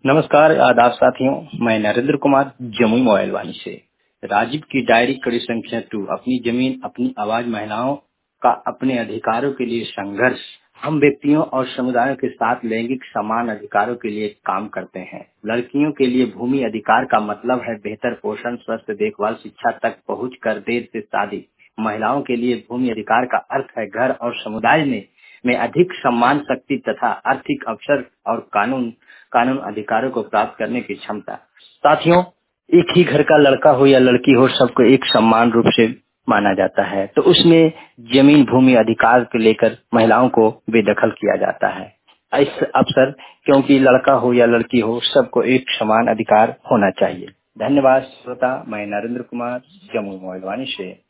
नमस्कार, आदाब साथियों। मैं नरेंद्र कुमार जमुई मोबाइल वाणी से। राजीव की डायरी कड़ी संख्या 2, अपनी जमीन अपनी आवाज, महिलाओं का अपने अधिकारों के लिए संघर्ष। हम व्यक्तियों और समुदायों के साथ लैंगिक समान अधिकारों के लिए काम करते हैं। लड़कियों के लिए भूमि अधिकार का मतलब है बेहतर पोषण, स्वस्थ देखभाल, शिक्षा तक पहुँच कर देर से शादी। महिलाओं के लिए भूमि अधिकार का अर्थ है घर और समुदाय में अधिक सम्मान, शक्ति तथा आर्थिक अवसर और कानून अधिकारों को प्राप्त करने की क्षमता। साथियों, एक ही घर का लड़का हो या लड़की हो, सबको एक समान रूप से माना जाता है, तो उसमें जमीन भूमि अधिकार को लेकर महिलाओं को बेदखल किया जाता है। इस अवसर, क्योंकि लड़का हो या लड़की हो, सबको एक समान अधिकार होना चाहिए। धन्यवाद श्रोता, मैं नरेंद्र कुमार जमुई मोबाइल वाणी से।